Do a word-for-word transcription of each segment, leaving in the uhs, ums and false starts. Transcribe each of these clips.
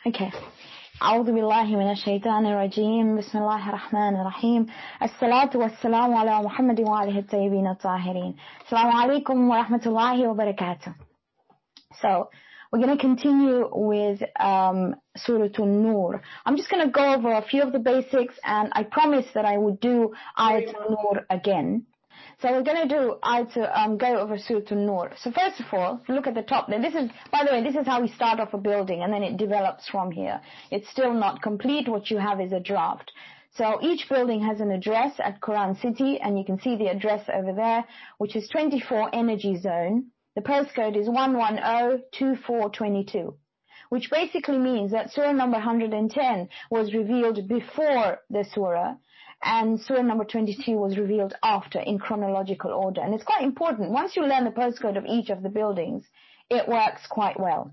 Okay. أعوذ بالله من الشيطان الرجيم بسم الله الرحمن الرحيم الصلاة والسلام على محمد وآله الطيبين الطاهرين السلام عليكم ورحمة الله وبركاته. So we're going to continue with um, Surah An-Nur. I'm just going to go over a few of the basics, and I promised that I would do Ayat An-Nur again. So we're going to do I to um, go over Surah An-Nur. So first of all, look at the top there. This is, by the way, this is how we start off a building, and then it develops from here. It's still not complete. What you have is a draft. So each building has an address at Quran City, and you can see the address over there, which is twenty-four Energy Zone. The postcode is one one zero two four two two, which basically means that Surah number one hundred ten was revealed before the Surah, and Surah number twenty-two was revealed after in chronological order. And it's quite important. Once you learn the postcode of each of the buildings, it works quite well.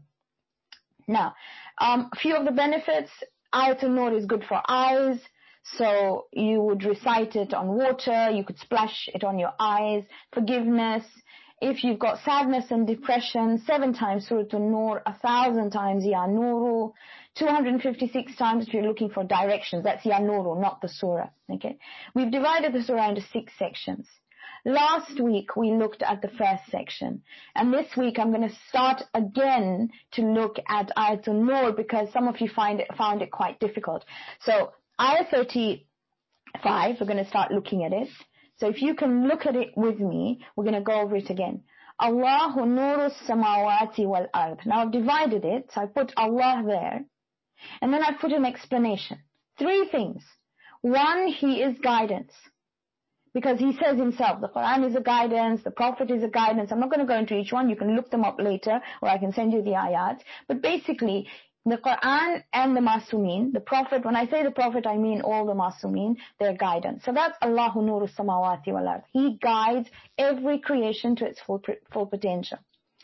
Now, um, a few of the benefits. Ayat An-Nur is good for eyes. So you would recite it on water. You could splash it on your eyes. Forgiveness. If you've got sadness and depression, seven times Surah An-Nur, a thousand times Ya Nuru, two hundred fifty-six times if you're looking for directions. That's Ya Nuru, not the Surah. Okay. We've divided the Surah into six sections. Last week we looked at the first section, and this week I'm going to start again to look at Ayat An-Nur because some of you find it, found it quite difficult. So Ayat thirty-five, we're going to start looking at it. So if you can look at it with me, we're going to go over it again. Allahu nuru samawati wal ard. Now I've divided it, so I put Allah there, and then I put an explanation. Three things. One, He is guidance. Because He says Himself, the Quran is a guidance, the Prophet is a guidance. I'm not going to go into each one. You can look them up later, or I can send you the ayat. But basically, the Quran and the Masumin, the Prophet, when I say the Prophet, I mean all the Masumin, their guidance. So that's Allahu Nuru Samawati wal Ard. He guides every creation to its full, full potential.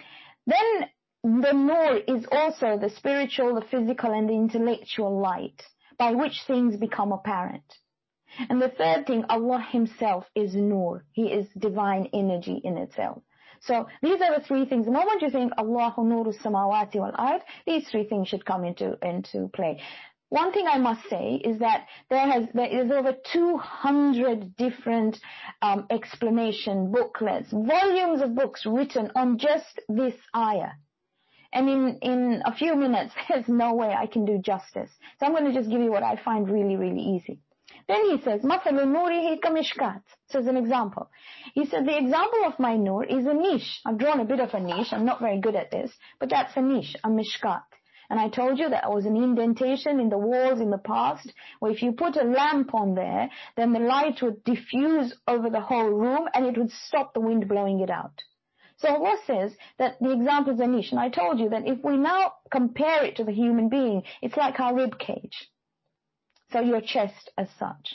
Then the Nur is also the spiritual, the physical, and the intellectual light by which things become apparent. And the third thing, Allah Himself is Nur. He is divine energy in itself. So these are the three things. The moment you think Allahu Nuru Samawati wal Ard, these three things should come into into play. One thing I must say is that there has there is over two hundred different um, explanation booklets, volumes of books written on just this ayah. And in in a few minutes, there's no way I can do justice. So I'm going to just give you what I find really really easy. Then he says, مَثَلُ نُورِهِ كَمِشْكَاتٍ. So as an example. He said, the example of my nur is a niche. I've drawn a bit of a niche. I'm not very good at this, but that's a niche, a mishkat. And I told you that was an indentation in the walls in the past, where if you put a lamp on there, then the light would diffuse over the whole room and it would stop the wind blowing it out. So Allah says that the example is a niche. And I told you that if we now compare it to the human being, it's like our rib cage. So your chest as such.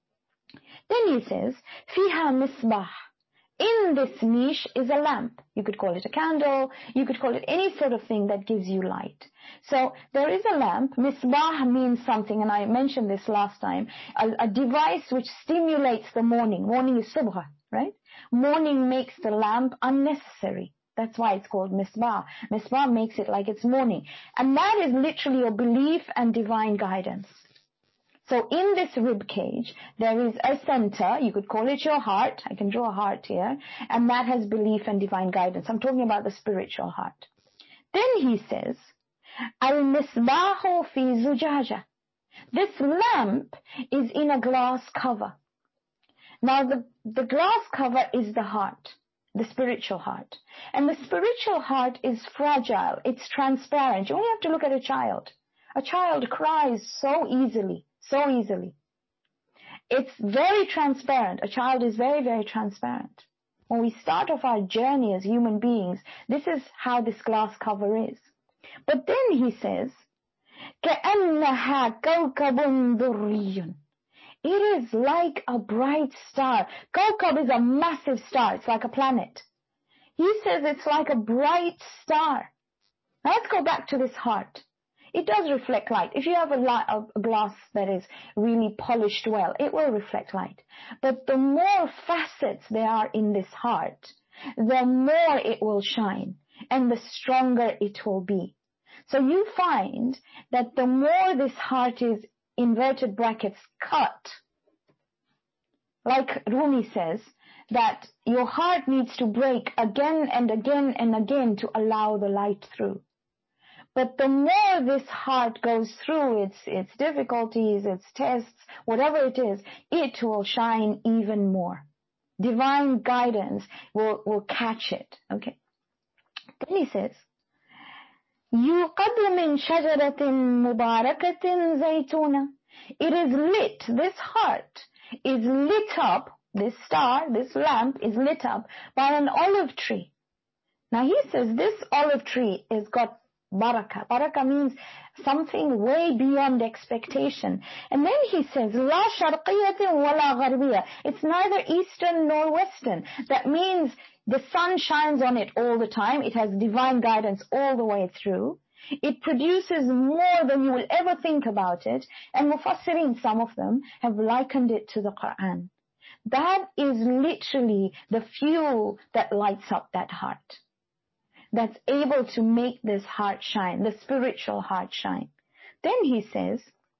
Then he says, Fiha misbah. In this niche is a lamp. You could call it a candle. You could call it any sort of thing that gives you light. So there is a lamp. Misbah means something, and I mentioned this last time, a, a device which stimulates the morning. Morning is subha, right? Morning makes the lamp unnecessary. That's why it's called misbah. Misbah makes it like it's morning. And that is literally your belief and divine guidance. So in this rib cage, there is a center, you could call it your heart. I can draw a heart here. And that has belief and divine guidance. I'm talking about the spiritual heart. Then he says, Al-misbahu fi zujaja. This lamp is in a glass cover. Now the, the glass cover is the heart, the spiritual heart. And the spiritual heart is fragile. It's transparent. You only have to look at a child. A child cries so easily. So easily. It's very transparent. A child is very, very transparent. When we start off our journey as human beings, this is how this glass cover is. But then he says, كَأَنَّهَا كَوْكَبٌ دُرِّيٌّ. It is like a bright star. Kawkab is a massive star. It's like a planet. He says it's like a bright star. Now let's go back to this heart. It does reflect light. If you have a, light, a glass that is really polished well, it will reflect light. But the more facets there are in this heart, the more it will shine and the stronger it will be. So you find that the more this heart is, inverted brackets, cut, like Rumi says, that your heart needs to break again and again and again to allow the light through. But the more this heart goes through its, its difficulties, its tests, whatever it is, it will shine even more. Divine guidance will, will catch it. Okay. Then he says, يُوقَدُ مِنْ شَجَرَةٍ مُبَارَكَةٍ زَيْتُونَةٍ. It is lit, this heart is lit up, this star, this lamp is lit up by an olive tree. Now he says this olive tree has got barakah. Barakah means something way beyond expectation. And then he says, La sharqiyatin wala gharbiya. It's neither eastern nor western. That means the sun shines on it all the time. It has divine guidance all the way through. It produces more than you will ever think about it. And Mufassirin, some of them, have likened it to the Quran. That is literally the fuel that lights up that heart, that's able to make this heart shine, the spiritual heart shine. Then he says,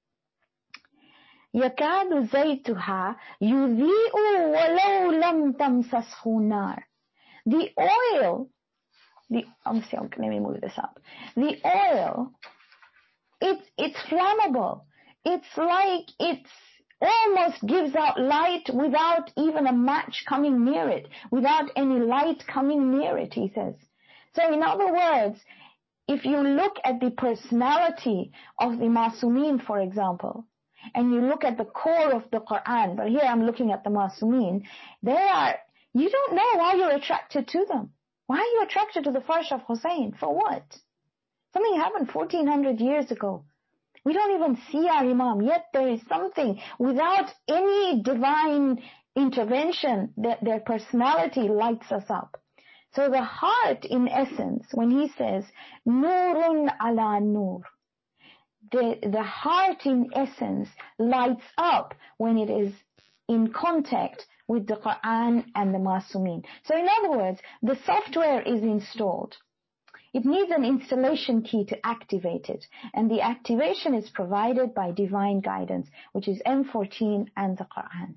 يَكَادُ زَيْتُهَا يُذِيءُ وَلَوْ لَمْ تَمْسَسْهُ نَارٌ. The oil, the, I'm sorry, let me move this up. The oil, it's, it's flammable. It's like it's almost gives out light without even a match coming near it, without any light coming near it, he says. So in other words, if you look at the personality of the Masumin, for example, and you look at the core of the Quran, but here I'm looking at the Masumin, they are, you don't know why you're attracted to them. Why are you attracted to the Farsh of Hussein? For what? Something happened fourteen hundred years ago. We don't even see our Imam, yet there is something without any divine intervention that their personality lights us up. So the heart, in essence, when he says, Nurun ala nur, the, the heart, in essence, lights up when it is in contact with the Quran and the Masumin. So in other words, the software is installed. It needs an installation key to activate it. And the activation is provided by divine guidance, which is M fourteen and the Quran.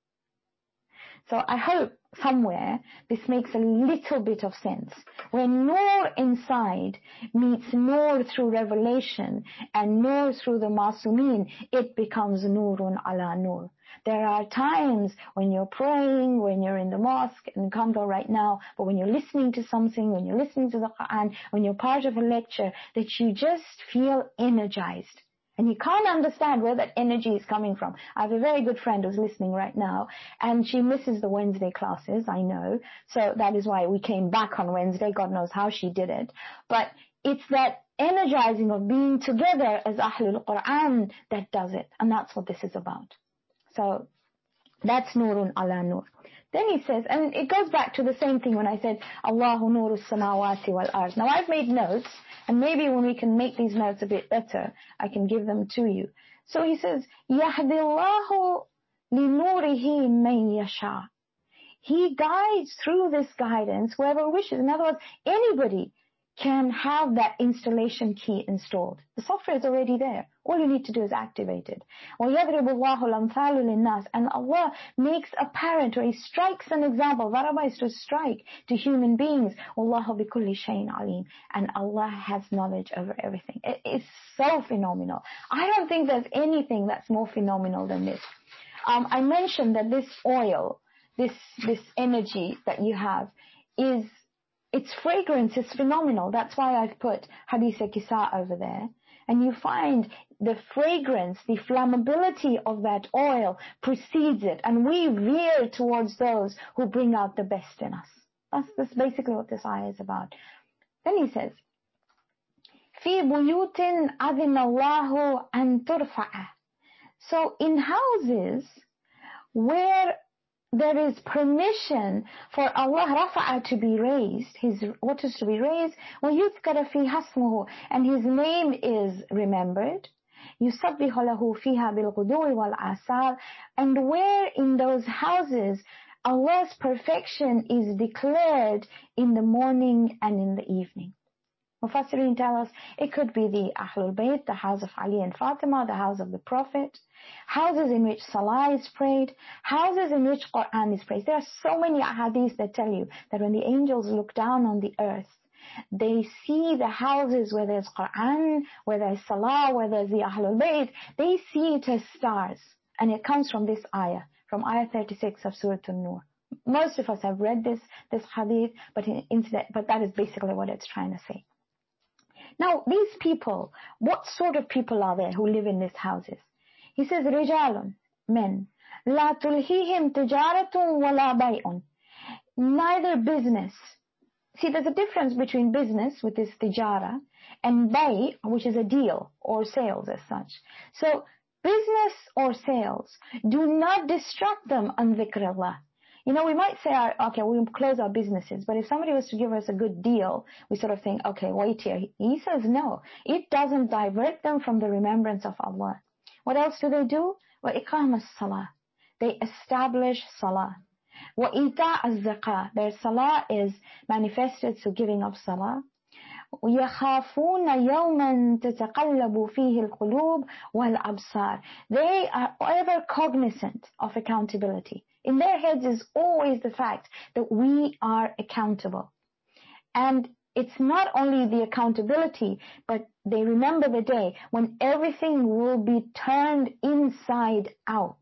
So I hope somewhere this makes a little bit of sense. When Nur inside meets Nur through revelation and Nur through the Masumin, it becomes Nurun ala Nur. There are times when you're praying, when you're in the mosque, and you can't go right now, but when you're listening to something, when you're listening to the Quran, when you're part of a lecture, that you just feel energized. And you can't understand where that energy is coming from. I have a very good friend who's listening right now, and she misses the Wednesday classes, I know. So that is why we came back on Wednesday. God knows how she did it. But it's that energizing of being together as Ahlul Quran that does it. And that's what this is about. So that's Nurun ala Nur. Then he says, and it goes back to the same thing when I said, Allahu Nuru Samawati wal Ard. Now I've made notes, and maybe when we can make these notes a bit better, I can give them to you. So he says, يَهْدِ اللَّهُ لِنُورِهِ مَنْ يَشَاءُ. He guides through this guidance whoever wishes. In other words, anybody can have that installation key installed. The software is already there. All you need to do is activate it. وَيَضْرِبُ اللَّهُ الْأَمْثَالُ لِلنَّاسِ. And Allah makes apparent, or He strikes an example. Daraba is to strike to human beings. وَاللَّهُ بِكُلِّ شَيْءٍ عَلِيمٌ. And Allah has knowledge over everything. It is so phenomenal. I don't think there's anything that's more phenomenal than this. Um, I mentioned that this oil, this this energy that you have, is its fragrance is phenomenal. That's why I've put Hadith Kisa over there. And you find the fragrance, the flammability of that oil precedes it. And we veer towards those who bring out the best in us. That's, that's basically what this ayah is about. Then he says, فِي بُيُوتٍ أَذِنَ اللَّهُ أَن تُرْفَعَ. So in houses where there is permission for Allah Rafa'a to be raised, His what is to be raised, وَيُذْكَرَ فِيهَا اسْمُهُ, and His name is remembered, يُسَبِّحُ لَهُ فِيهَا بِالْغُدُوِّ وَالْعَصَالِ, and where in those houses Allah's perfection is declared in the morning and in the evening. Mufassirin tell us it could be the Ahlul Bayt, the house of Ali and Fatima, the house of the Prophet, houses in which Salah is prayed, houses in which Quran is prayed. There are so many ahadith that tell you that when the angels look down on the earth, they see the houses where there's Quran, where there's Salah, where there's the Ahlul Bayt. They see it as stars. And it comes from this ayah, from ayah thirty-six of Surah An-Nur. Most of us have read this, this hadith, but, in, instead, but that is basically what it's trying to say. Now, these people, what sort of people are there who live in these houses? He says, رِجَالٌ, men, لَا تُلْهِهِمْ تِجَارَةٌ وَلَا بَيْءٌ. Neither business. See, there's a difference between business, with this tijara, and bay, which is a deal or sales as such. So, business or sales do not distract them on dhikrullah. You know, we might say, okay, we'll close our businesses, but if somebody was to give us a good deal, we sort of think, okay, wait here. He says no. It doesn't divert them from the remembrance of Allah. What else do they do? وَإِقَامَ الصَّلَاةِ. They establish salah. وَإِيتَاءَ الزَّكَاةِ. Their salah is manifested through giving of salah. يَخَافُونَ يَوْمًا تَتَقَلَّبُ فِيهِ الْقُلُوبُ وَالْأَبْصَارِ. They are ever cognizant of accountability. In their heads is always the fact that we are accountable. And it's not only the accountability, but they remember the day when everything will be turned inside out.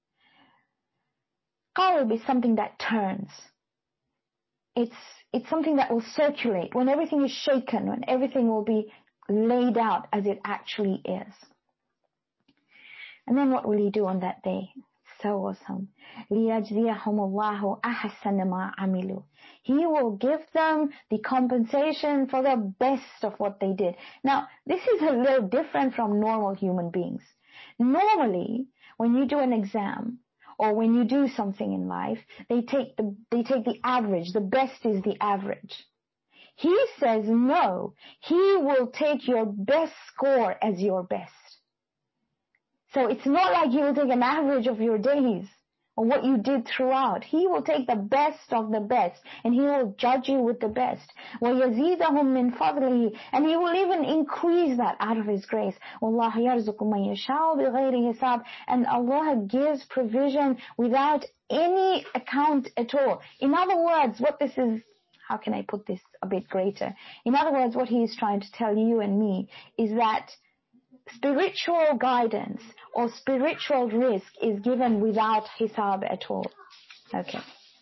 Qalb is something that turns. It's It's something that will circulate when everything is shaken, when everything will be laid out as it actually is. And then what will he do on that day? So awesome. لِيَجْزِيَهُمُ اللَّهُ أَحْسَنَ مَا عَمِلُوا. He will give them the compensation for the best of what they did. Now, this is a little different from normal human beings. Normally, when you do an exam, or when you do something in life, they take the, they take the average. The best is the average. He says no. He will take your best score as your best. So it's not like he will take an average of your days or what you did throughout. He will take the best of the best and he will judge you with the best. وَيَزِيدَهُم مِّن فَضْلِهِ. And he will even increase that out of his grace. وَاللَّهُ يَرْزُقُ مَن يَشَاءُ بِغَيْرِ حِسَابٍ. And Allah gives provision without any account at all. In other words, what this is, how can I put this a bit greater? In other words, what he is trying to tell you and me is that spiritual guidance or spiritual risk is given without hisab at all. Okay.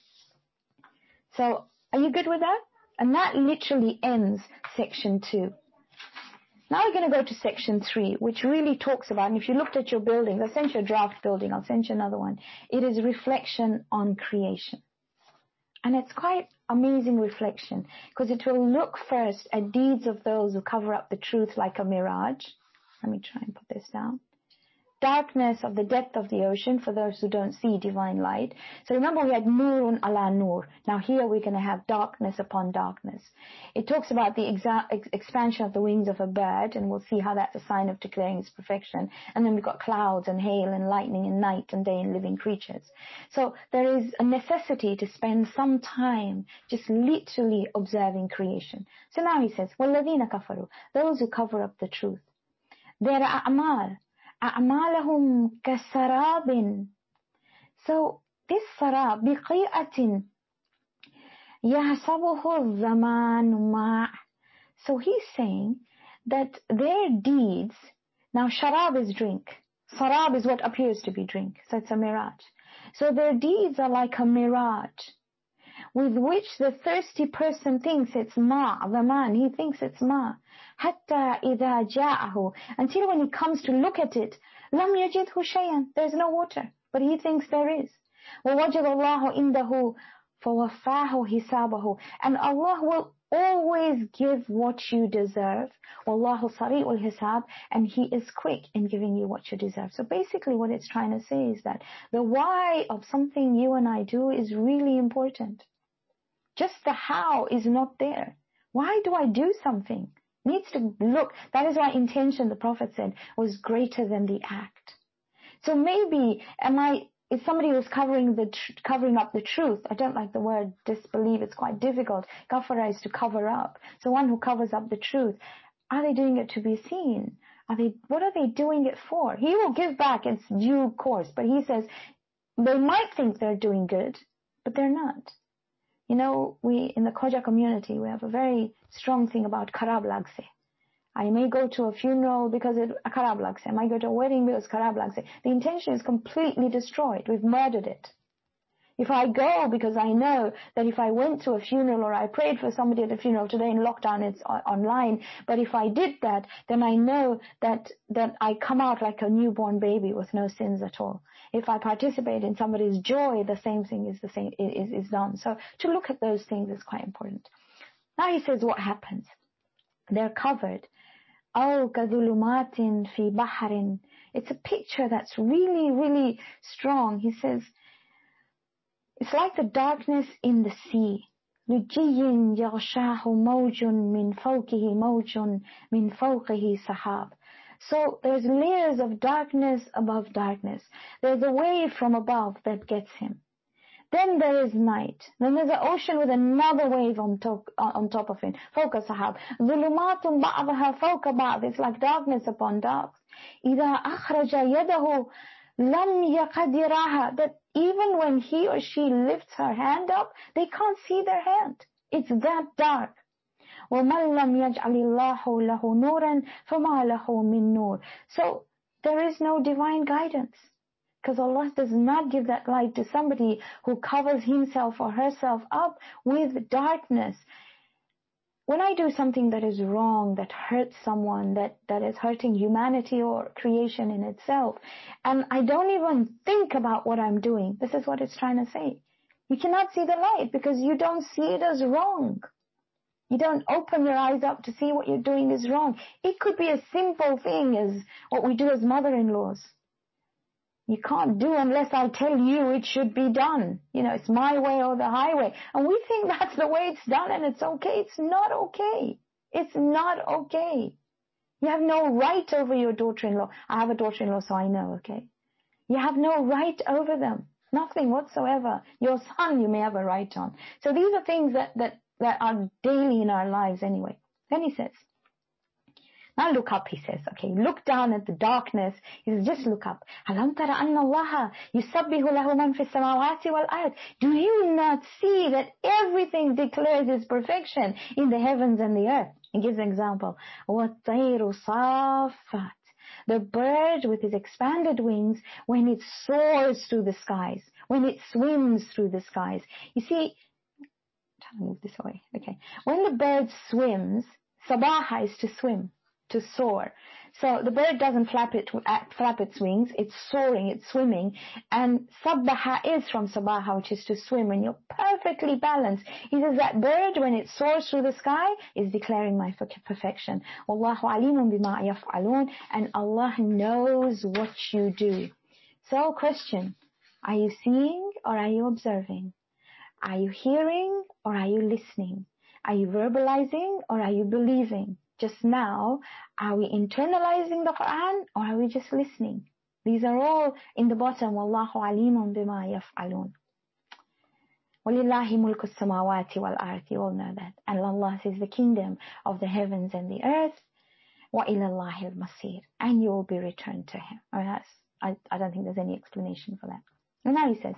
So, are you good with that? And that literally ends section two. Now we're going to go to section three, which really talks about, and if you looked at your buildings, I sent you a draft building, I'll send you another one. It is reflection on creation. And it's quite amazing reflection, because it will look first at deeds of those who cover up the truth like a mirage. Let me try and put this down. Darkness of the depth of the ocean for those who don't see divine light. So remember we had nurun ala nur. Now here we're going to have darkness upon darkness. It talks about the exa- ex- expansion of the wings of a bird, and we'll see how that's a sign of declaring its perfection. And then we've got clouds and hail and lightning and night and day and living creatures. So there is a necessity to spend some time just literally observing creation. So now he says, وَالَّذِينَ كَفَرُوا. Those who cover up the truth. Their a'mal. أعمالهم كسراب. So this sarab بقيئة يحسبه الزمان ماء. So he's saying that their deeds, now sharab is drink, sarab is what appears to be drink, so it's a mirage. So their deeds are like a mirage with which the thirsty person thinks it's ma, the man, he thinks it's ma. Hatta idha ja'ahu, until when he comes to look at it, lam yajidhu shay'an, there's no water, but he thinks there is. وَوَجَدَ اللَّهُ إِنْدَهُ فَوَفَّاهُ حِسَابَهُ. And Allah will always give what you deserve. وَاللَّهُ صَرِيعُ الْحِسَابِ. And He is quick in giving you what you deserve. So basically what it's trying to say is that the why of something you and I do is really important. Just the how is not there. Why do I do something? Needs to look. That is why intention, the Prophet said, was greater than the act. So maybe am I is somebody who's covering the tr- covering up the truth. I don't like the word disbelieve. It's quite difficult. Kafara is to cover up. So one who covers up the truth. Are they doing it to be seen? Are they? What are they doing it for? He will give back its due course. But he says they might think they're doing good, but they're not. You know, we in the Khoja community we have a very strong thing about kharab lagse. I may go to a funeral because it kharab lagse. I might go to a wedding because kharab lagse. The intention is completely destroyed. We've murdered it. If I go because I know that if I went to a funeral or I prayed for somebody at a funeral, today in lockdown it's online, but if I did that, then I know that, that I come out like a newborn baby with no sins at all. If I participate in somebody's joy, the same thing is the same, is, is done. So to look at those things is quite important. Now he says what happens. They're covered. أَوْ كَذُلُمَاتٍ فِي بَحْرٍ. It's a picture that's really, really strong. He says, it's like the darkness in the sea. لُجِّيٍّ يَغْشَاهُ مَوْجٌ مِّن فَوْقِهِ مَوْجٌ مِّن فَوْقِهِ سَحَابٌ. So there's layers of darkness above darkness. There's a wave from above that gets him. Then there is night. Then there's an ocean with another wave on top, on top of it. فَوْقَ سَحَابٌ ظُلُمَاتٌ بَعْضُهَا فَوْقَ بَعْضٍ. It's like darkness upon dark. إِذَا أَخْرَجَ يَدَهُ لَمْ يَقَدِرَهَا. That even when he or she lifts her hand up, they can't see their hand. It's that dark. وَمَنْ لَمْ يَجْعَلِ اللَّهُ لَهُ نُورًا فَمَا لَهُ مِنْ نُورٍ. So there is no divine guidance. Because Allah does not give that light to somebody who covers himself or herself up with darkness. When I do something that is wrong, that hurts someone, that, that is hurting humanity or creation in itself, and I don't even think about what I'm doing, this is what it's trying to say. You cannot see the light because you don't see it as wrong. You don't open your eyes up to see what you're doing is wrong. It could be a simple thing as what we do as mother-in-laws. You can't do unless I tell you it should be done. You know, it's my way or the highway. And we think that's the way it's done and it's okay. It's not okay. It's not okay. You have no right over your daughter-in-law. I have a daughter-in-law, so I know, okay? You have no right over them. Nothing whatsoever. Your son you may have a right on. So these are things that, that, that are daily in our lives anyway. Then he says, now look up, he says. Okay, look down at the darkness. He says, just look up. أَلَمْ تَرَ أَنَّ اللَّهَ يُسَبِّحُ لَهُ مَنْ فِي السَّمَاوَاتِ وَالْأَرْضِ. Do you not see that everything declares its perfection in the heavens and the earth? He gives an example. وَالطَّيْرُ صَافَّاتٍ. The bird with his expanded wings, when it soars through the skies, when it swims through the skies. You see, I'm trying to move this away. Okay. When the bird swims, sabaha is to swim, to soar. So the bird doesn't flap it, flap its wings. It's soaring, it's swimming. And sabbaha is from sabaha, which is to swim. And you're perfectly balanced. He says that bird, when it soars through the sky, is declaring my perfection. Wallahu alimun bima yaf'alun. And Allah knows what you do. So question, are you seeing or are you observing? Are you hearing or are you listening? Are you verbalizing or are you believing? Just now, are we internalizing the Quran or are we just listening? These are all in the bottom. Wallahu alimun bima yaf'alun. Walillahi mulku samawati wal ard. You all know that. And Allah is the kingdom of the heavens and the earth. Wa ilallahi al-masir. And you will be returned to Him. I mean, that's, I, I don't think there's any explanation for that. And now he says,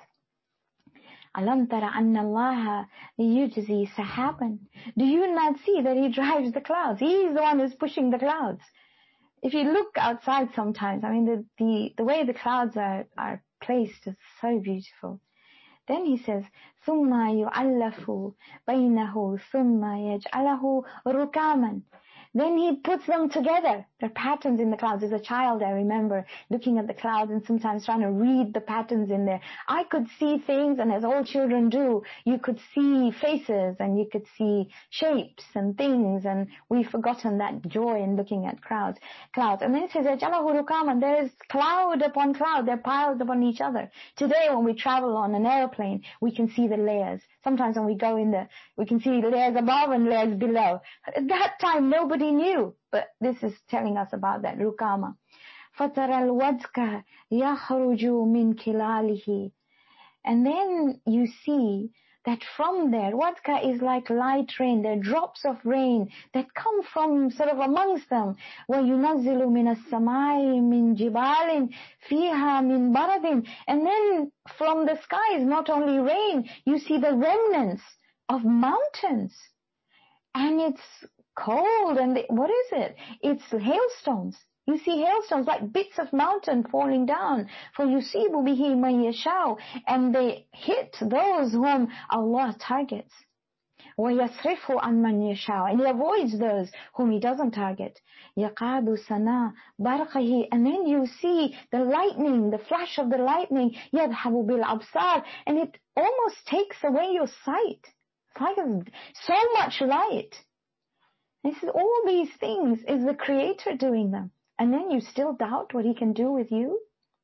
أَلَمْ تَرَ أَنَّ اللَّهَ يُجْزِي سَحَابًا. Do you not see that He drives the clouds? He is the one who's pushing the clouds. If you look outside sometimes, I mean, the, the, the way the clouds are, are placed is so beautiful. Then he says, ثُمَّ يُعَلَّفُ بَيْنَهُ ثُمَّ يَجْعَلَهُ رُكَامًا. Then He puts them together. There are patterns in the clouds. As a child, I remember looking at the clouds and sometimes trying to read the patterns in there. I could see things, and as all children do, you could see faces and you could see shapes and things, and we've forgotten that joy in looking at clouds. Clouds. And then it says, يَجْعَلَهُ رُكَامًا. There is cloud upon cloud. They're piled upon each other. Today, when we travel on an airplane, we can see the layers. Sometimes when we go in the, we can see layers above and layers below. At that time, nobody knew, but this is telling us about that rukama. فَتَرَى الْوَدْكَ يَخْرُجُ مِنْ كِلَالِهِ. And then you see that from there, wadka is like light rain. There are drops of rain that come from sort of amongst them. وَيُنَزِّلُ مِنَ السَّمَاءِ مِنْ جِبَالٍ فِيهَا مِنْ بَرَدٍ. And then from the skies, not only rain, you see the remnants of mountains. And it's cold, and they, what is it? It's hailstones. You see hailstones like bits of mountain falling down. فَيُصِيبُ بِهِ مَن يَشَاءُ. And they hit those whom Allah targets. وَيَصْرِفُ عَن مَن يَشَاءُ. And He avoids those whom He doesn't target. يَقَادُ سَنَا بَرْقِهِ. And then you see the lightning, the flash of the lightning. يَذْهَبُ بِالْأَبْصَارِ. And it almost takes away your sight. It's like so much light. This is all these things is the Creator doing them. And then you still doubt what He can do with you?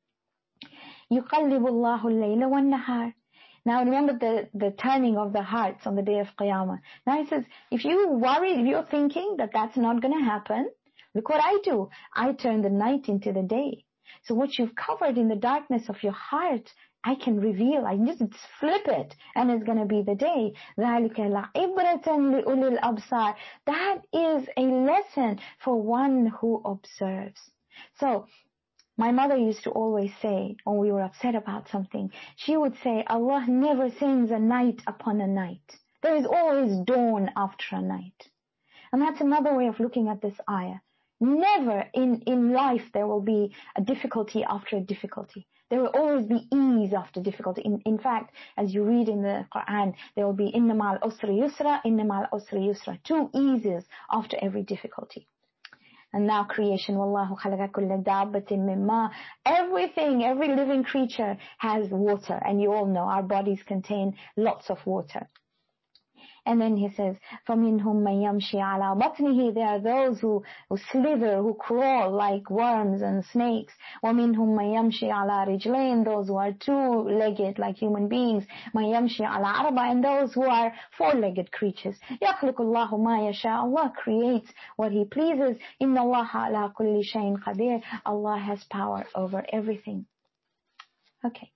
يُقَلِّبُ اللَّهُ اللَّيْلَ وَالنَّهَارِ. Now remember the, the turning of the hearts on the day of Qiyamah. Now He says, if you worry, if you're thinking that that's not going to happen, look what I do. I turn the night into the day. So what you've covered in the darkness of your heart, I can reveal. I just flip it, and it's going to be the day. ذَلِكَ لَعِبْرَةً لِأُولِي الْأَبْصَارِ. That is a lesson for one who observes. So, my mother used to always say, when we were upset about something, she would say, Allah never sends a night upon a night. There is always dawn after a night. And that's another way of looking at this ayah. Never in, in life there will be a difficulty after a difficulty. There will always be ease after difficulty. In, in fact, as you read in the Quran, there will be inna ma'al usri yusra, inna ma'al usri yusra. Two eases after every difficulty. And now creation, wallahu khalaqa kulla dabbatin mimma. Everything, every living creature has water. And you all know our bodies contain lots of water. And then he says, فَمِنْهُمْ مَنْ يَمْشِي عَلَى بَطْنِهِ. There are those who, who slither, who crawl like worms and snakes. وَمِنْهُمْ مَنْ يَمْشِي عَلَى رِجْلَيْنِ. Those who are two-legged like human beings. مَنْ يَمْشِي عَلَى أَرْبَعٍ. And those who are four-legged creatures. يَخْلُقُ اللَّهُ مَا يَشَاءُ. Allah creates what He pleases. إِنَّ اللَّهَ عَلَى كُلِّ شَيْءٍ قَدِيرٌ. Allah has power over everything. Okay.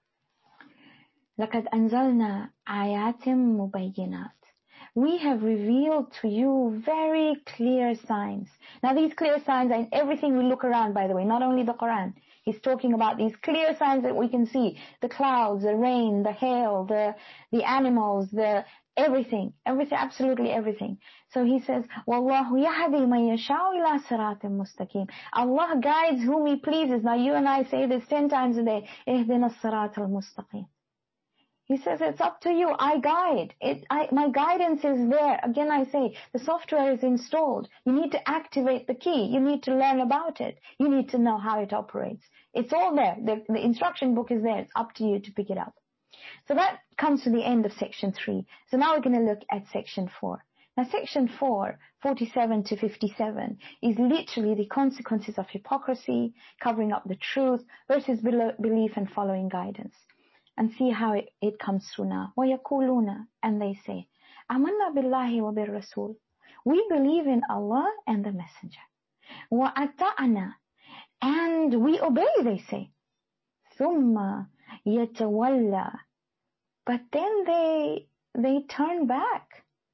لَقَدْ أَنزَلْنَا آيَاتٍ مُبَيِّنَاتٍ. We have revealed to you very clear signs. Now these clear signs are in everything we look around, by the way, not only the Quran. He's talking about these clear signs that we can see. The clouds, the rain, the hail, the, the animals, the everything. Everything, absolutely everything. So he says, وَاللَّهُ يَهْدِي مَن يَشَاءُ إِلَى صِرَاطٍ مُسْتَقِيمٍ. Allah guides whom He pleases. Now you and I say this ten times a day. اهْدِنَا الصِّرَاطَ الْمُسْتَقِيمِ. He says, it's up to you. I guide. It, I, my guidance is there. Again, I say, the software is installed. You need to activate the key. You need to learn about it. You need to know how it operates. It's all there. The, the instruction book is there. It's up to you to pick it up. So that comes to the end of section three. So now we're going to look at section four. Now section four, forty-seven to fifty-seven, is literally the consequences of hypocrisy, covering up the truth, versus belief and following guidance. And see how it, it comes through now. وَيَقُولُونَ. And they say, آمَنَّا بِاللَّهِ وَبِالرَّسُولِ. We believe in Allah and the Messenger. وَأَطَعْنَا. And we obey, they say. ثُمَّ يَتَوَلَّى. But then they, they turn back.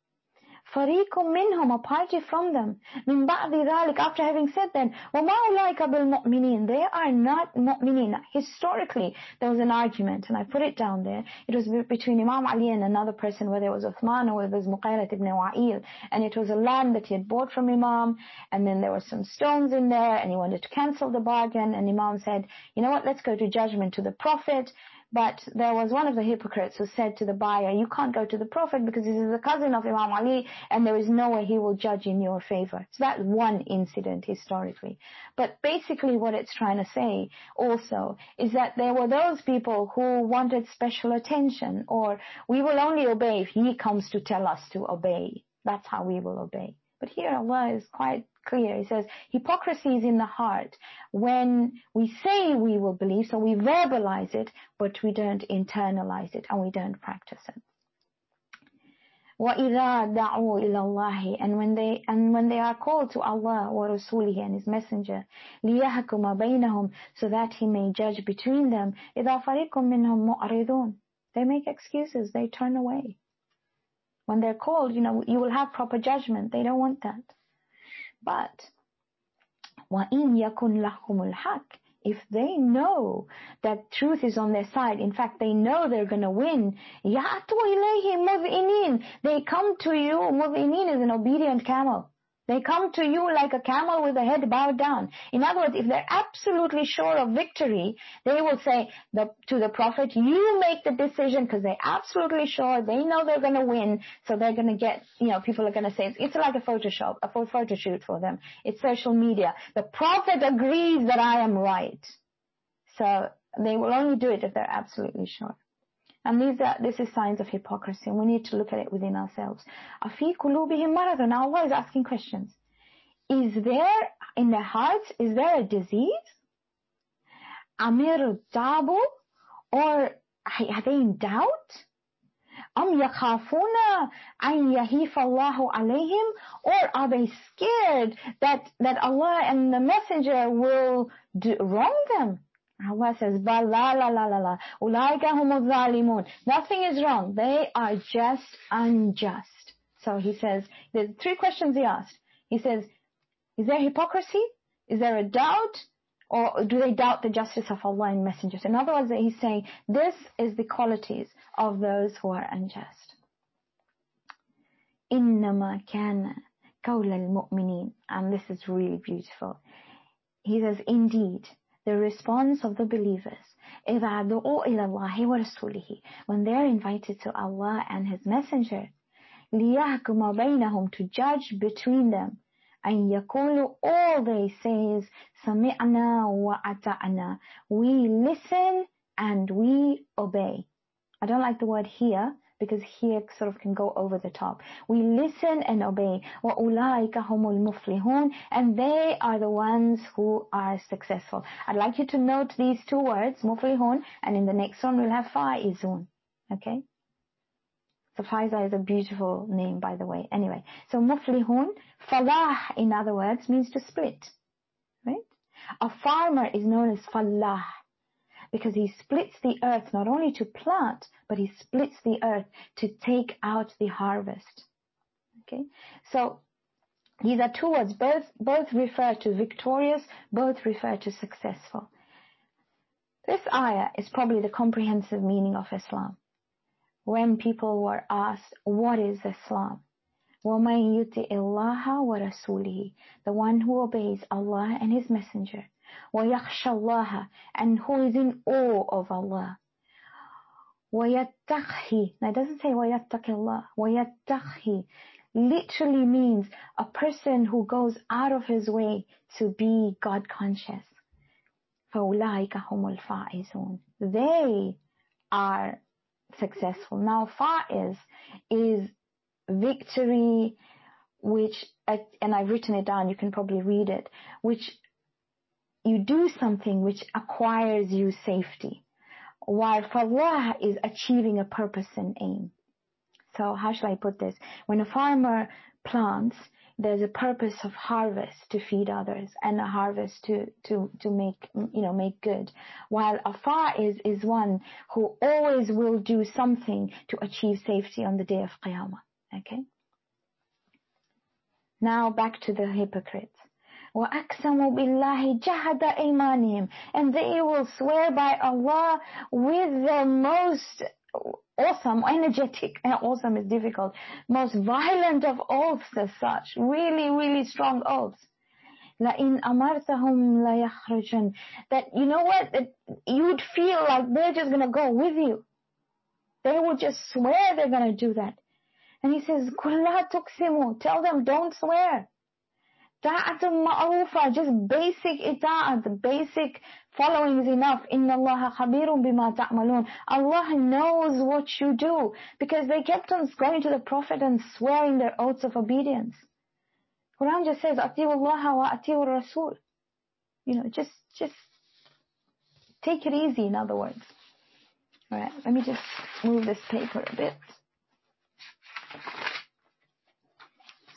فَرِيقٌ مِّنْهُمْ. A party from them. مِنْ بَعْدِ ذَلِكَ. After having said that, وَمَا أُولَٰئِكَ بِالْمُؤْمِنِينَ. They are not mu'mineen. Historically, there was an argument, and I put it down there. It was between Imam Ali and another person, whether it was Uthman or whether it was Muqaylat ibn Wa'il. And it was a land that he had bought from Imam, and then there were some stones in there, and he wanted to cancel the bargain, and Imam said, you know what, let's go to judgment to the Prophet. But there was one of the hypocrites who said to the buyer, you can't go to the Prophet because this is the cousin of Imam Ali and there is no way he will judge in your favor. So that's one incident historically. But basically what it's trying to say also is that there were those people who wanted special attention, or we will only obey if He comes to tell us to obey. That's how we will obey. But here Allah is quite clear. He says, hypocrisy is in the heart when we say we will believe, so we verbalize it, but we don't internalize it and we don't practice it. وَإِذَا دَعُوا إِلَى اللَّهِ, and when they and when they are called to Allah وَرَسُولِهِ and His Messenger, لِيَحْكُمَ بَيْنَهُم, so that He may judge between them, إِذَا فَرِيقٌ مِّنْهُم مُعْرِضُونَ, they make excuses, they turn away. When they're called, you know, you will have proper judgment. They don't want that. But وَإِن يَكُنْ لَهُمُ الْحَقِّ, if they know that truth is on their side, in fact, they know they're going to win, يَأْتُوا إِلَيْهِ مُذْعِنِينَ, they come to you. مُذْعِنِينَ is an obedient camel. They come to you like a camel with the head bowed down. In other words, if they're absolutely sure of victory, they will say the, to the Prophet, you make the decision, because they're absolutely sure. They know they're going to win, so they're going to get, you know, people are going to say, it's, it's like a Photoshop, a photo shoot for them. It's social media. The Prophet agrees that I am right. So they will only do it if they're absolutely sure. And these are, this is signs of hypocrisy, and we need to look at it within ourselves. أَفِي قُلُوبِهِمْ مَرَضٌ, now Allah is asking questions. Is there, in their hearts, is there a disease? أَمِرُ التَّابُ, or are they in doubt? أَمْ يَخَافُونَ أَنْ يَهِيفَ اللَّهُ عَلَيْهِمْ, or are they scared that, that Allah and the Messenger will do, wrong them? Allah says, la la la la la, ulaika humuz zalimun. Nothing is wrong. They are just unjust. So he says, there's three questions he asked. He says, is there hypocrisy? Is there a doubt? Or do they doubt the justice of Allah and messengers? In other words, he's saying, this is the qualities of those who are unjust. إِنَّمَا كَانَ قَوْلَ الْمُؤْمِنِينَ. And this is really beautiful. He says, indeed, the response of the believers, إِذَا دُعُوا إِلَى اللَّهِ وَرَسُولِهِ, when they are invited to Allah and His Messenger, لِيَحْكُمَ بَيْنَهُم, to judge between them, أَن يَقُولُوا, all they say is, سَمِعْنَا وَأَطَعْنَا, we listen and we obey. I don't like the word hear, because here sort of can go over the top. We listen and obey. وَأُولَٰئِكَ هُمُ الْمُفْلِحُونَ, and they are the ones who are successful. I'd like you to note these two words, muflihun, and in the next one we'll have faizun. Okay? So Faiza is a beautiful name, by the way. Anyway, so muflihun, falah, in other words, means to split. Right? A farmer is known as falah, because he splits the earth not only to plant, but he splits the earth to take out the harvest. Okay, so these are two words, both both refer to victorious, both refer to successful. This ayah is probably the comprehensive meaning of Islam. When people were asked, what is Islam? وَمَن يُطِعِ اللَّهَ وَرَسُولِهِ, the one who obeys Allah and His Messenger. وَيَخْشَى اللَّهَ, and who is in awe of Allah. وَيَتَّقْهِ, now it doesn't say وَيَتَّقِ اللَّهِ. وَيَتَّقْهِ literally means a person who goes out of his way to be God conscious. فَأُولَٰئِكَ هُمُ الْفَائِزُونَ, they are successful. Now faiz is victory, which, and I've written it down, you can probably read it, which you do something which acquires you safety, while falah is achieving a purpose and aim. So how shall I put this? When a farmer plants, there's a purpose of harvest to feed others, and a harvest to to to make you know make good. While a faiz is one who always will do something to achieve safety on the day of Qiyamah. Okay. Now back to the hypocrites. وَأَقْسَمُوا بِاللَّهِ جَهَدَ أَيْمَانِهِمْ, and they will swear by Allah with the most awesome, energetic, and awesome is difficult, most violent of oaths as such, really, really strong oaths. لَإِنْ أَمَرْتَهُمْ لَيَخْرُجُونَ, that you know what, that you'd feel like they're just going to go with you. They will just swear they're going to do that. And he says, قُلْ لَا تُقْسِمُوا, tell them don't swear. Ta'atun ma'rufa, just basic ita'at, the basic following is enough. Inna Allah khabirun bima ta'malun. Allah knows what you do, because they kept on going to the Prophet and swearing their oaths of obedience. Quran just says, Ati'u Allah wa ati'u Rasul. You know, just, just take it easy, in other words. Alright, let me just move this paper a bit.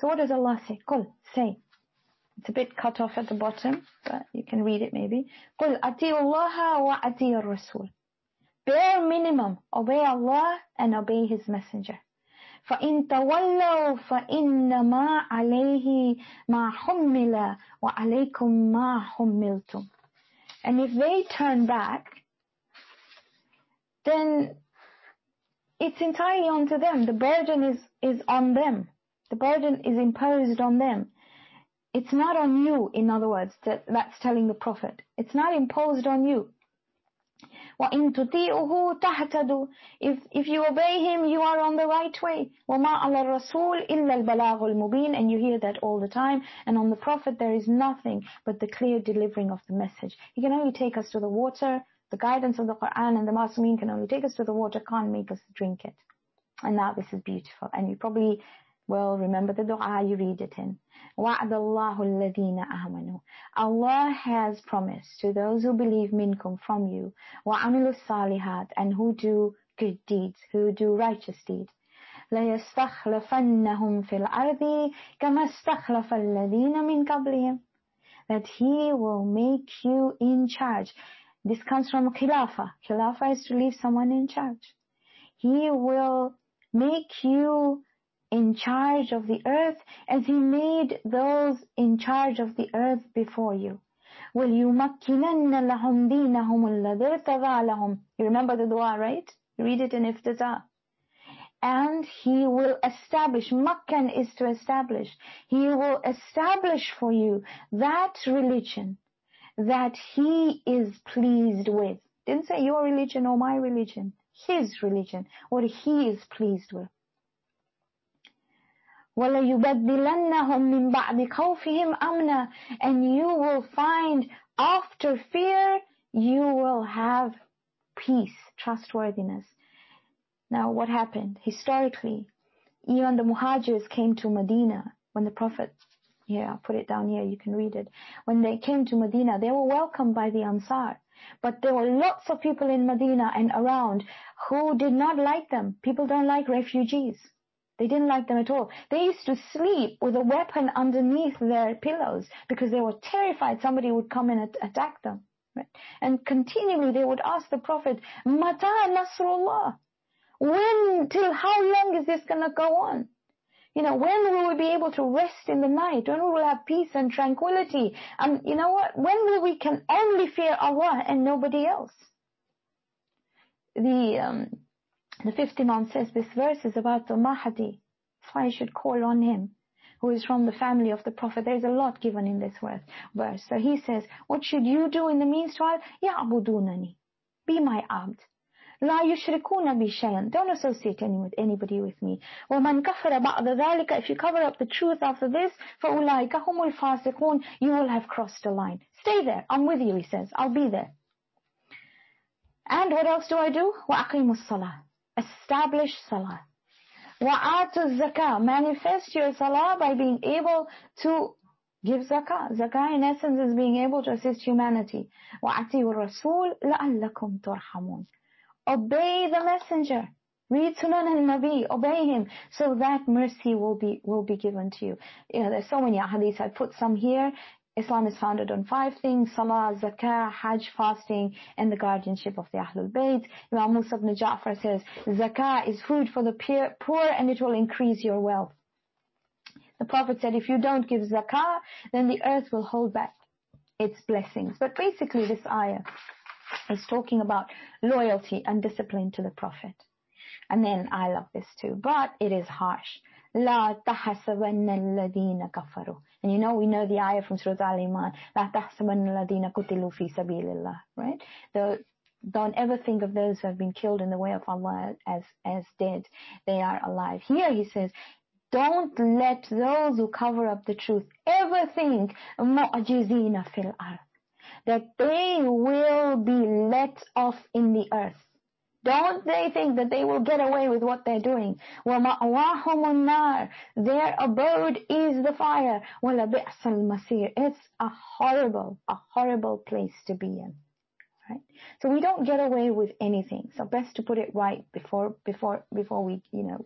So what does Allah say? Qul, say. It's a bit cut off at the bottom, but you can read it maybe. قُلْ أَطِيعُوا اللَّهَ وَأَطِيعُوا الرَّسُولَ. Bare minimum, obey Allah and obey His Messenger. فَإِن تَوَلَّوْا فَإِنَّمَا عَلَيْهِ مَا حُمِّلَ وَعَلَيْكُمْ مَا حُمِّلْتُمْ. And if they turn back, then it's entirely onto them. The burden is, is on them. The burden is imposed on them. It's not on you, in other words, that, that's telling the Prophet. It's not imposed on you. وَإِن تُطِيعُهُ تَهْتَدُوا. If, if you obey him, you are on the right way. وَمَا عَلَى الرَّسُولِ إِلَّا الْبَلَاغُ الْمُبِينَ. And you hear that all the time. And on the Prophet there is nothing but the clear delivering of the message. He can only take us to the water. The guidance of the Quran and the Ma'sumin can only take us to the water, can't make us drink it. And now this is beautiful. And you probably will remember the dua you read it in. وَعْدَ اللَّهُ الَّذِينَ آمَنُوا. Allah has promised to those who believe minkum from you, وَعَمِلُوا الصَّالِحَاتِ, and who do good deeds, who do righteous deeds. لَيَسْتَخْلَفَنَّهُمْ فِي الْأَرْضِ كَمَا اسْتَخْلَفَ الَّذِينَ مِنْ قَبْلِهِمْ. That He will make you in charge. This comes from khilafah. Khilafah is to leave someone in charge. He will make you in charge of the earth as He made those in charge of the earth before you. وَلْيُمَكِّنَنَّ لَهُمْ دِينَهُمُ الَّذِي ارْتَضَىٰ لَهُمْ. You remember the dua, right? You read it in Iftitah. And He will establish, makkan is to establish. He will establish for you that religion that He is pleased with. Didn't say your religion or my religion. His religion, what He is pleased with. وَلَيُبَدِّلَنَّهُمْ مِنْ بَعْدِ خَوْفِهِمْ أَمْنًا. And you will find after fear, you will have peace, trustworthiness. Now what happened? Historically, even the Muhajirs came to Medina when the Prophet, here I'll put it down here, you can read it. When they came to Medina, they were welcomed by the Ansar. But there were lots of people in Medina and around who did not like them. People don't like refugees. They didn't like them at all. They used to sleep with a weapon underneath their pillows because they were terrified somebody would come and attack them. Right? And continually they would ask the Prophet, Mata Nasrullah? When, till how long is this going to go on? You know, when will we be able to rest in the night? When will we have peace and tranquility? And you know what? When will we can only fear Allah and nobody else? The um, the fifth Imam says this verse is about the Mahdi. That's why you should call on him, who is from the family of the Prophet. There's a lot given in this verse. So he says, what should you do in the meanwhile? يَعْبُدُونَنِي. Be my abd. لا يشركون بي شيئا. Don't associate any with anybody with me. ومن كفر بعد ذلك. If you cover up the truth after this, فأولئك هم الفاسقون. You will have crossed the line. Stay there. I'm with you, he says. I'll be there. And what else do I do? وأقيموا الصلاة. Establish salah. وآتوا الزكاة. Manifest your salah by being able to give zakah. Zakah in essence is being able to assist humanity. وأطيعوا الرسول لعلكم ترحمون. Obey the messenger. Read Sunan al-Nabi. Obey him so that mercy will be will be given to you. You know, there's so many hadiths. I put some here. Islam is founded on five things: Salah, Zakah, Hajj, fasting, and the guardianship of the Ahlul Bayt. Imam Musa ibn Ja'far says, Zakah is food for the poor and it will increase your wealth. The Prophet said, if you don't give Zakah, then the earth will hold back its blessings. But basically this ayah is talking about loyalty and discipline to the Prophet. And then I love this too, but it is harsh. لا تحسبن الذين كفروا. And you know, we know the ayah from Surah Al-Iman. لا تحسبن الذين قتلوا في سبيل الله. Right? The, don't ever think of those who have been killed in the way of Allah as, as dead. They are alive. Here he says, don't let those who cover up the truth ever think مُعْجِزِينَ فِي الْأَرْضِ. That they will be let off in the earth. Don't they think that they will get away with what they're doing? وَمَأْوَاهُمُ النَّارِ. Their abode is the fire. وَلَبِئْسَ الْمَصِيرُ. It's a horrible, a horrible place to be in. Right? So we don't get away with anything. So best to put it right before, before, before we, you know, we're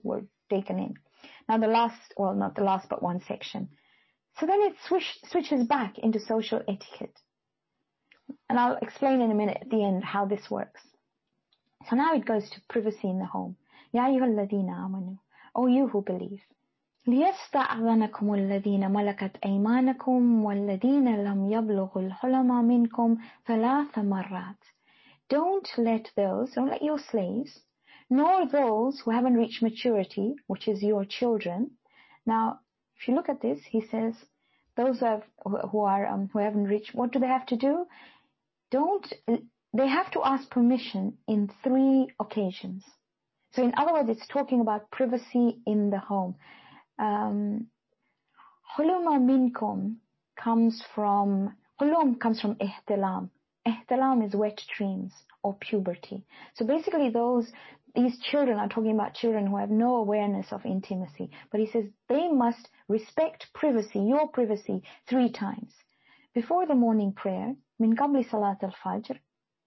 taken in. Now the last, well, not the last, but one section. So then it switch, switches back into social etiquette. And I'll explain in a minute at the end how this works. So now it goes to privacy in the home. Ya ayyuhalladhina amanu, O you who believe. ليستأذنكم الذين ملكت أيمانكم والذين لم يبلغوا الحلم منكم ثلاث مرات. Don't let those, don't let your slaves, nor those who haven't reached maturity, which is your children. Now, if you look at this, he says, those who have, who are, um, who haven't reached, what do they have to do? Don't, they have to ask permission in three occasions. So in other words, it's talking about privacy in the home. Um, Huluma minkum comes from, hulum comes from ihtilam. Ihtilam is wet dreams or puberty. So basically those, these children are talking about children who have no awareness of intimacy. But he says they must respect privacy, your privacy, three times. Before the morning prayer, min qabli salat al-fajr,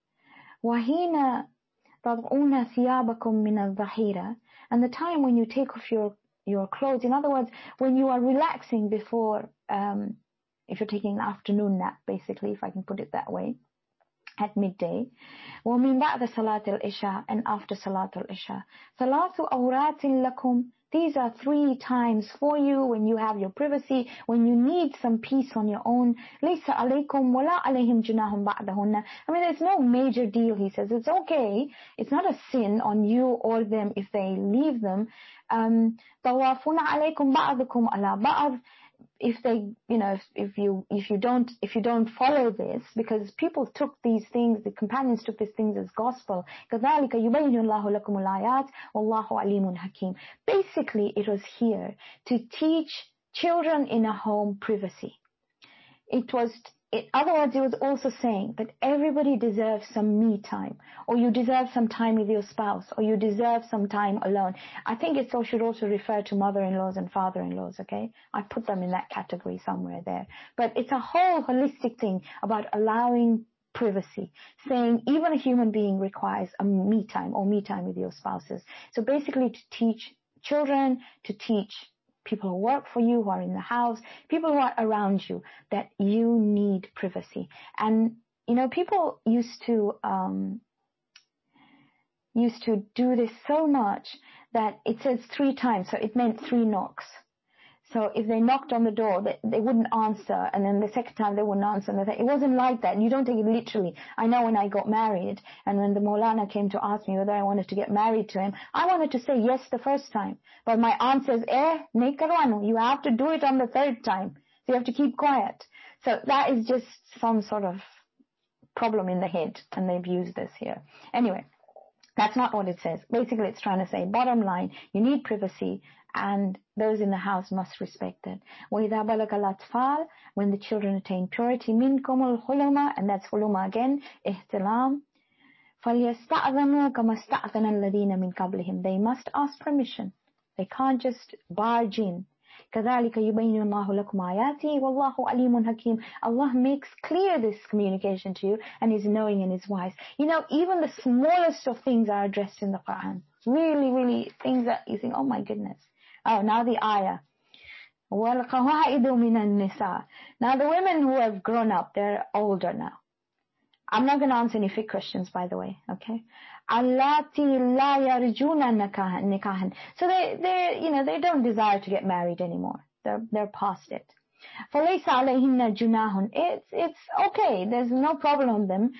wahina tad'una thiyabakum min al-dhahira, and the time when you take off your your clothes. In other words, when you are relaxing before, um, if you're taking an afternoon nap, basically, if I can put it that way, at midday. وَمِن بَعْدَ صَلَاةِ الْإِشَاءِ, and after Salat al-Isha. ثَلَاثُ أَوْرَاتٍ لَكُمْ. These are three times for you when you have your privacy, when you need some peace on your own. لَيْسَ عَلَيْكُمْ وَلَا عَلَيْهِمْ جُنَاحٌ بَعْدَهُنَّ. I mean, there's no major deal, he says. It's okay. It's not a sin on you or them if they leave them. Um, طَوَافُونَ عَلَيْكُمْ بَعْضُكُمْ عَلَى بَعْضٍ. If they, you know, if, if you, if you don't, if you don't follow this, because people took these things, the companions took these things as gospel. كَذَلِكَ يُبَيِّنُ اللَّهُ لَكُمُ الْآيَاتِ وَاللَّهُ عَلِيمٌ حَكِيمٌ. Basically, it was here to teach children in a home privacy. It was, in other words, it was also saying that everybody deserves some me time, or you deserve some time with your spouse, or you deserve some time alone. I think it should also refer to mother-in-laws and father-in-laws, okay? I put them in that category somewhere there. But it's a whole holistic thing about allowing privacy, saying even a human being requires a me time or me time with your spouses. So basically to teach children, to teach people who work for you, who are in the house, people who are around you, that you need privacy. And, you know, people used to, um, used to do this so much that it says three times, so it meant three knocks. So if they knocked on the door, they, they wouldn't answer, and then the second time they wouldn't answer. And it wasn't like that. You don't take it literally. I know when I got married, and when the Maulana came to ask me whether I wanted to get married to him, I wanted to say yes the first time. But my aunt says, eh, nahi karwano. You have to do it on the third time. So you have to keep quiet. So that is just some sort of problem in the head, and they've used this here. Anyway, that's not what it says. Basically, it's trying to say, bottom line, you need privacy, and those in the house must respect it. وَإِذَا بَلَغَ الْأَطْفَالِ, when the children attain purity, مِنْكُمُ الْحُلُمَ, and that's huluma again, ihtilam, فَلْيَسْتَأْذَنُوا كَمَا اسْتَأْذَنَ الَّذِينَ مِنْ قَبْلِهِمْ. They must ask permission. They can't just barge in. كَذَلِكَ يُبَيِّنُ اللَّهُ لَكُمْ آيَاتِهِ وَاللَّهُ عَلِيمٌ حَكِيمٌ. Allah makes clear this communication to you, and is knowing and is wise. You know, even the smallest of things are addressed in the Quran. Really, really, things that you think, oh my goodness. Oh, now the ayah. وَالْقَوَائِدُ مِنَ النِّسَاءِ. Now the women who have grown up, they're older now. I'm not going to answer any fiqh questions, by the way, okay? Allati la yarjuna nikahan. So they, they, you know, they don't desire to get married anymore. They're, they're past it. فَلَيْسَ عَلَيْهِنَّ جُنَاهٌ. It's, it's okay. There's no problem on them.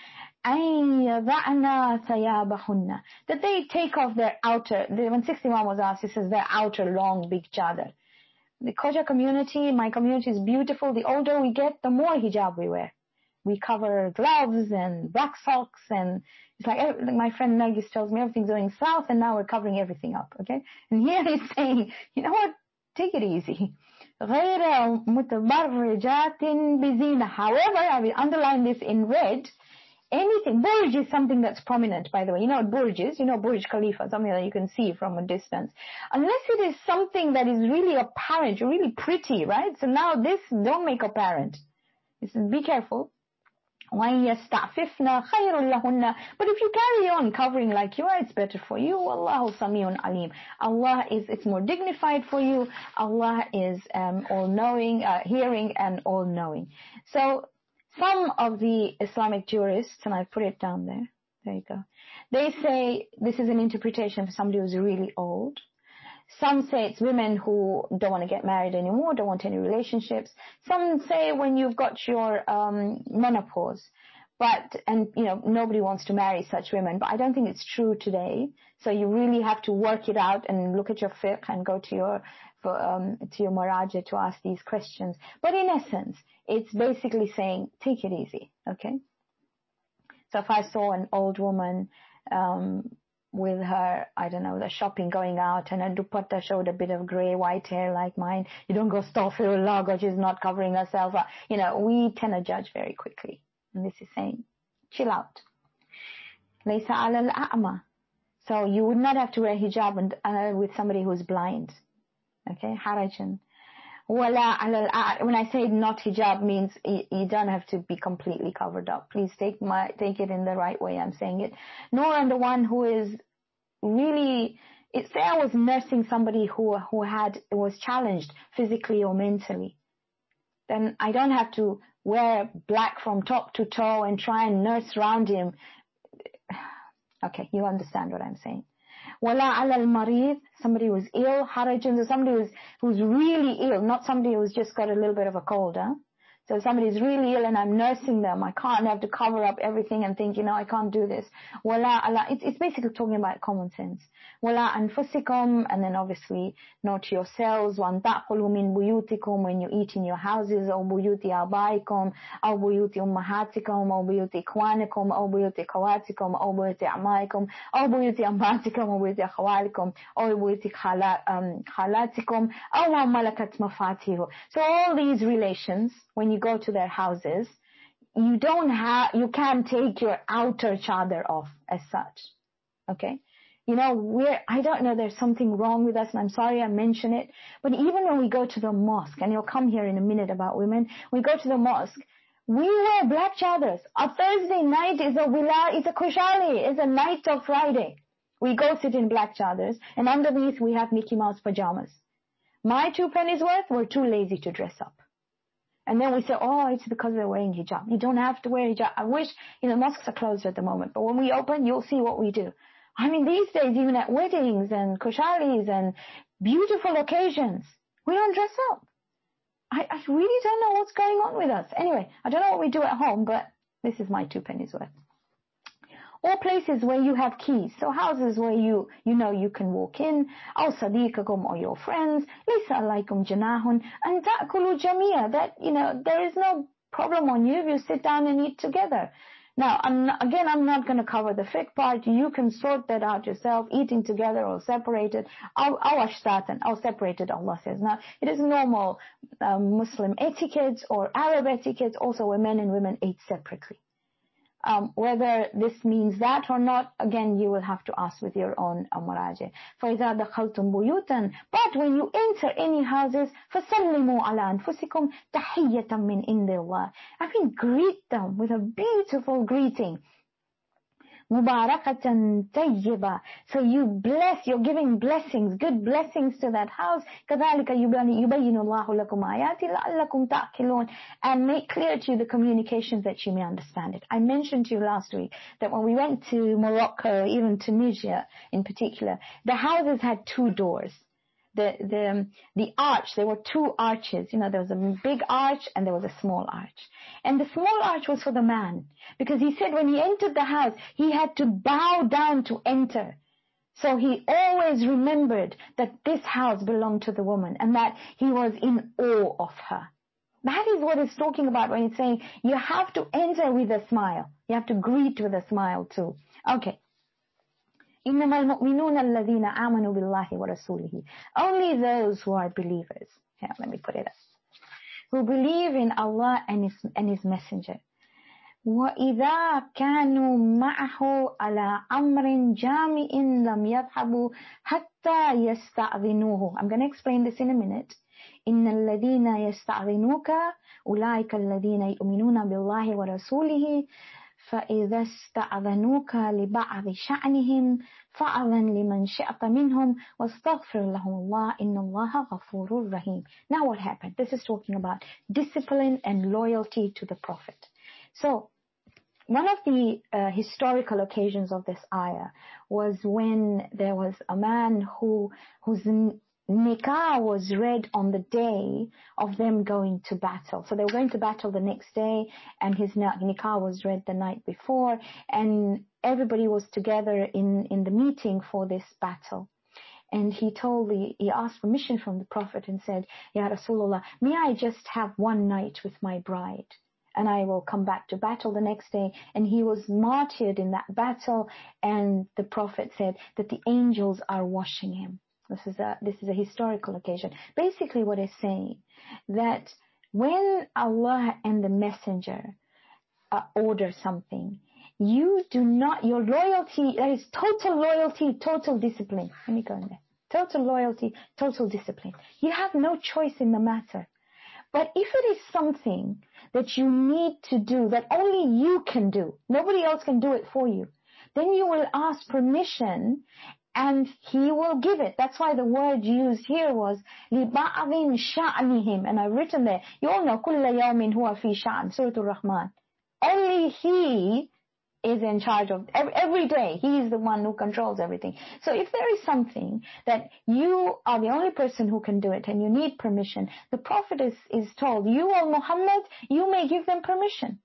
أَن يَضَعْنَا ثَيَابَهُنَّ. That they take off their outer, when sixty-one was asked, it says their outer long big chadar. The Khoja community, my community is beautiful. The older we get, the more hijab we wear. We cover gloves and black socks, and it's like, like my friend Nagis tells me everything's going south, and now we're covering everything up, okay? And here he's saying, you know what? Take it easy. غَيْرَ مُتَبَرِّجَاتٍ بِزِينَةٍ. However, I will underline this in red. Anything, Burj is something that's prominent, by the way. You know what Burj is? You know Burj Khalifa, something that you can see from a distance. Unless it is something that is really apparent, really pretty, right? So now this, don't make apparent. He says, be careful. وَإِن يَسْتَعْفِفْنَ خَيْرٌ لَهُنَّ. But if you carry on covering like you are, it's better for you. Wallahu Sami'un Alim. Allah is, it's more dignified for you. Allah is um, all-knowing, uh, hearing and all-knowing. So some of the Islamic jurists, and I put it down there, there you go, they say this is an interpretation for somebody who's really old. Some say it's women who don't want to get married anymore, don't want any relationships. Some say when you've got your um, menopause, but and you know nobody wants to marry such women. But I don't think it's true today. So you really have to work it out and look at your fiqh and go to your for, um, to your maraja to ask these questions. But in essence, it's basically saying take it easy, okay? So if I saw an old woman um, with her, I don't know, the shopping going out and her dupatta showed a bit of grey white hair like mine, you don't go astaghfirullah, God, she's not covering herself. You know, we tend to judge very quickly. And this is saying, chill out. Laysa ala al-a'ma. So you would not have to wear hijab and, uh, with somebody who's blind. Okay, harajan. Wala ala al-a'ma. When I say not hijab means you, you don't have to be completely covered up. Please take my take it in the right way I'm saying it. Nor on the one who is really, it's say I was nursing somebody who who had was challenged physically or mentally. Then I don't have to wear black from top to toe and try and nurse around him. Okay, you understand what I'm saying. Wala ala al-marid, somebody who's ill, harajan, somebody who's who's really ill, not somebody who's just got a little bit of a cold, huh? So somebody's really ill and I'm nursing them. I can't have to cover up everything and think, you know, I can't do this. Wala ala, it's, it's basically talking about common sense. Wala anfusikum, and then obviously not yourselves. Wan ta'kulu min buyutikum, when you eat in your houses, or buyuti abaikum, or buyuti ummahatikum, or buyuti ikhwanikum, or buyuti khawatikum, or buyuti amaikum, or buyuti ammatikum, or buyuti akhwalikum, or buyuti khalatikum, or ma malakat mafatihu. So all these relations, when you go to their houses, you don't have, you can't take your outer chadar off as such. Okay? You know, we're, I don't know, there's something wrong with us, and I'm sorry I mention it, but even when we go to the mosque, and you'll come here in a minute about women, we go to the mosque, we wear black chadars. A Thursday night is a wila, it's a kushali, it's a night of Friday. We go sit in black chadars, and underneath we have Mickey Mouse pajamas. My two pennies worth, we're too lazy to dress up. And then we say, oh, it's because they're wearing hijab. You don't have to wear hijab. I wish, you know, mosques are closed at the moment, but when we open, you'll see what we do. I mean, these days, even at weddings and kushalis and beautiful occasions, we don't dress up. I, I really don't know what's going on with us. Anyway, I don't know what we do at home, but this is my two pennies worth. Or places where you have keys. So houses where you, you know you can walk in. Aw sadiqakum, or your friends. Laysa alaykum janahun. And ta'kulu jamia. That, you know, there is no problem on you if you sit down and eat together. Now, I'm not, again, I'm not going to cover the fiqh part. You can sort that out yourself, eating together or separated. Aw ashtatan, or separated, Allah says. Now, it is normal um, Muslim etiquette or Arab etiquette also where men and women eat separately. Um, whether this means that or not, again, you will have to ask with your own muraja. فَإِذَا دَخَلْتُمْ بُيُوتًا. But when you enter any houses, فَسَلِّمُوا عَلَى أَنفُسِكُمْ تَحِيَّةً مِّنْ عِنْدِ اللَّهِ. I mean, greet them with a beautiful greeting. Mubarakatan tayyiba. So you bless, you're giving blessings, good blessings to that house. كَذَلِكَ يُبَيِّنُ اللَّهُ لَكُمْ آيَاتِ لَعَلَّكُمْ تَعْقِلُونَ. And make clear to you the communications that you may understand it. I mentioned to you last week that when we went to Morocco, even Tunisia in particular, the houses had two doors. The, the, the arch, there were two arches. You know, there was a big arch and there was a small arch. And the small arch was for the man. Because he said when he entered the house, he had to bow down to enter. So he always remembered that this house belonged to the woman and that he was in awe of her. That is what it's talking about when it's saying you have to enter with a smile. You have to greet with a smile too. Okay. إِنَّمَا الْمُؤْمِنُونَ الَّذِينَ آمَنُوا بِاللَّهِ وَرَسُولِهِ. Only those who are believers. Here, let me put it up. Who believe in Allah and His, and His Messenger. وَإِذَا كَانُوا مَعَهُ عَلَىٰ أَمْرٍ جَامِعٍ لَمْ يَذْهَبُوا حَتَّى يَسْتَأْذِنُوهُ. I'm going to explain this in a minute. إن الذين يستأذنوك أولئك الذين يؤمنون بالله ورسوله فإذا استأذنوك لبعض شأنهم فأذن لمن شئت منهم واستغفر لهم الله إن الله غفور رحيم. Now what happened? This is talking about discipline and loyalty to the Prophet. So one of the uh, historical occasions of this ayah was when there was a man who whose nikah was read on the day of them going to battle. So they were going to battle the next day, and his nikah was read the night before, and everybody was together in, in the meeting for this battle. And he told the, he asked permission from the Prophet and said, Ya Rasulullah, may I just have one night with my bride? And I will come back to battle the next day. And he was martyred in that battle, and the Prophet said that the angels are washing him. This is a this is a historical occasion. Basically what it's saying, that when Allah and the Messenger uh, order something, you do not, your loyalty, that is total loyalty, total discipline. Let me go in there. Total loyalty, total discipline. You have no choice in the matter. But if it is something that you need to do, that only you can do, nobody else can do it for you, then you will ask permission and he will give it. That's why the word used here was لِبَعْضٍ شَأْنِهِمْ. And I've written there, you all know, كُلَّ يَوْمٍ هُوَ فِي شَأْنٍ, Surah Al-Rahman. Only he is in charge of every, every day. He is the one who controls everything. So if there is something that you are the only person who can do it and you need permission, the Prophet is, is told, you or Muhammad, you may give them permission.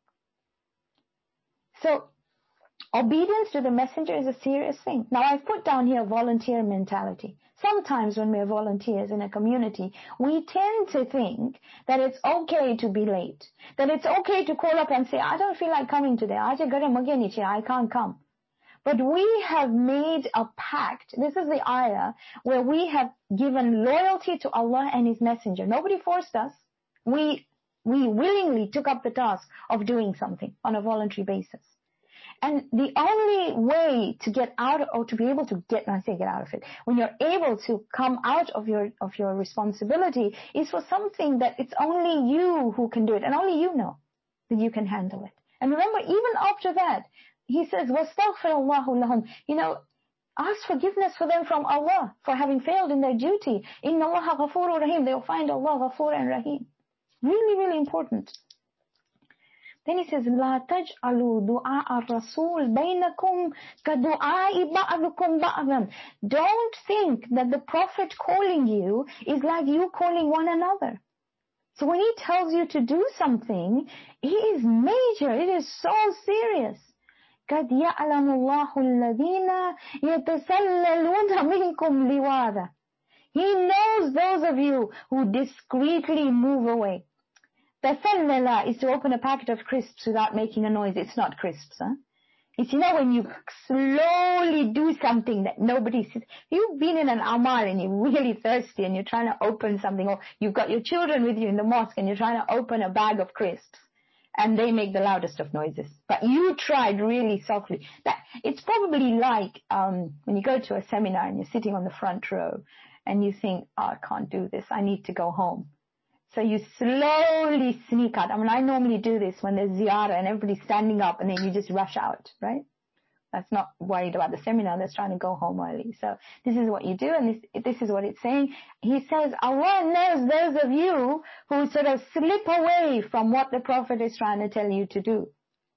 So obedience to the messenger is a serious thing. Now I've put down here volunteer mentality. Sometimes when we're volunteers in a community, we tend to think that it's okay to be late, that it's okay to call up and say, I don't feel like coming today, I can't come. But we have made a pact. This is the ayah where we have given loyalty to Allah and His Messenger. Nobody forced us. We, we willingly took up the task of doing something on a voluntary basis. And the only way to get out, or to be able to get, I say get out of it, when you're able to come out of your of your responsibility, is for something that it's only you who can do it, and only you know that you can handle it. And remember, even after that, he says, وَاسْتَغْفِرَ اللَّهُ لَهُمْ. You know, ask forgiveness for them from Allah for having failed in their duty. إِنَّ اللَّهَ غَفُورٌ رَحِيمٌ. They will find Allah Ghafur and Rahim. Really, really important. Then he says, لا تجعلوا دعاء الرسول بينكم كدعاء بعضكم بعضا. Don't think that the Prophet calling you is like you calling one another. So when he tells you to do something, it is major. It is so serious. قد يعلم الله الذين يتسللون منكم لواذا. He knows those of you who discreetly move away. Tasallala is to open a packet of crisps without making a noise. It's not crisps, huh? It's, you know, when you slowly do something that nobody sees. You've been in an amal and you're really thirsty and you're trying to open something, or you've got your children with you in the mosque and you're trying to open a bag of crisps, and they make the loudest of noises. But you tried really softly. That, it's probably like um, when you go to a seminar and you're sitting on the front row and you think, oh, I can't do this. I need to go home. So you slowly sneak out. I mean, I normally do this when there's ziyarah and everybody's standing up, and then you just rush out, right? That's not worried about the seminar, that's trying to go home early. So this is what you do, and this, this is what it's saying. He says, Allah knows those of you who sort of slip away from what the Prophet is trying to tell you to do.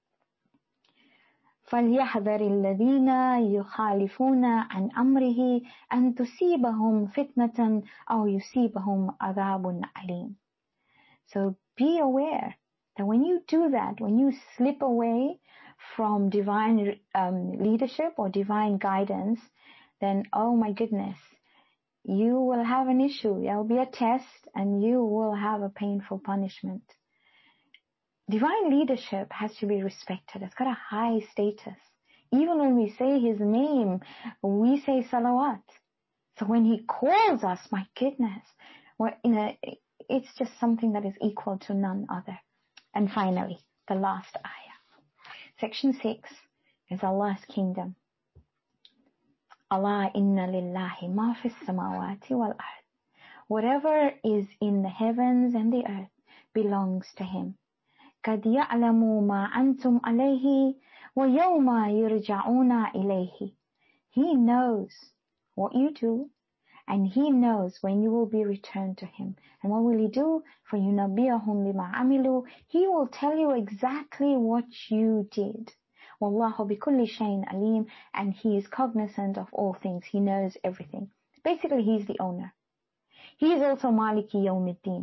فَلْيَحْذَرِ الَّذِينَ يُخَالِفُونَ عَنْ أَمْرِهِ أَنْ تُصِيبَهُمْ فِتْنَةً أَوْ يُصِيبَهُمْ عَذَابٌ عَلِيمٌ. So be aware that when you do that, when you slip away from divine um, leadership or divine guidance, then, oh my goodness, you will have an issue. There will be a test and you will have a painful punishment. Divine leadership has to be respected. It's got a high status. Even when we say His name, we say salawat. So when He calls us, my goodness, we're in a... it's just something that is equal to none other. And finally, the last ayah. Section six is Allah's kingdom. Allah inna lillahi ma fis samawati wal ard Whatever is in the heavens and the earth belongs to him. قَدْ يَعْلَمُ مَا أَنْتُمْ عَلَيْهِ وَيَوْمَ يُرْجَعُونَ إِلَيْهِ. He knows what you do, and he knows when you will be returned to him. And what will he do? فَيُنَبِّئُهُمْ بِمَا عَمِلُوا. He will tell you exactly what you did. وَاللَّهُ بِكُلِّ شَيْءٍ عَلِيمٌ. And he is cognizant of all things. He knows everything. Basically, he's the owner. He is also Maliki Yawmiddin.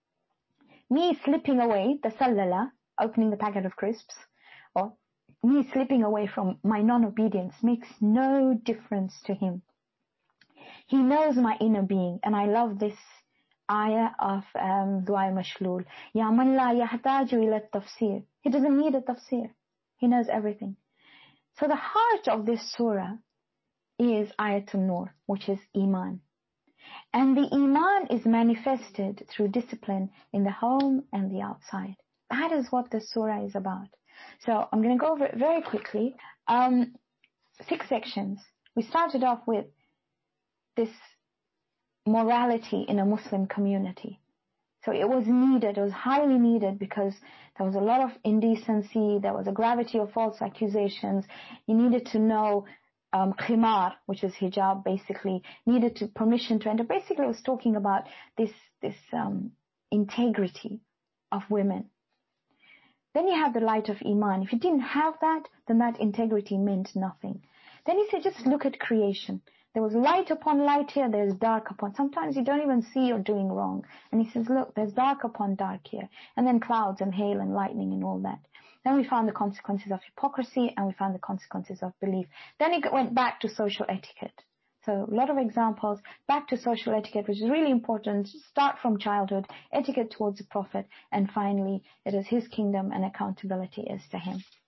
Me slipping away, the sallala, opening the packet of crisps, or me slipping away from my non-obedience makes no difference to him. He knows my inner being, and I love this ayah of um, Dua Mashlul. Ya man la yahtaju ila tafsir. He doesn't need a tafsir. He knows everything. So the heart of this surah is Ayatul Nur, which is Iman. And the Iman is manifested through discipline in the home and the outside. That is what this surah is about. So I'm going to go over it very quickly. Um, six sections. We started off with this morality in a Muslim community. So it was needed, it was highly needed, because there was a lot of indecency, there was a gravity of false accusations. You needed to know um, khimar, which is hijab, basically, needed to permission to enter. Basically, it was talking about this, this um, integrity of women. Then you have the light of Iman. If you didn't have that, then that integrity meant nothing. Then he said, just look at creation. There was light upon light here, there's dark upon. Sometimes you don't even see you're doing wrong. And he says, look, there's dark upon dark here. And then clouds and hail and lightning and all that. Then we found the consequences of hypocrisy, and we found the consequences of belief. Then it went back to social etiquette. So a lot of examples, back to social etiquette, which is really important. Start from childhood, etiquette towards the Prophet, and finally, it is his kingdom and accountability is to him.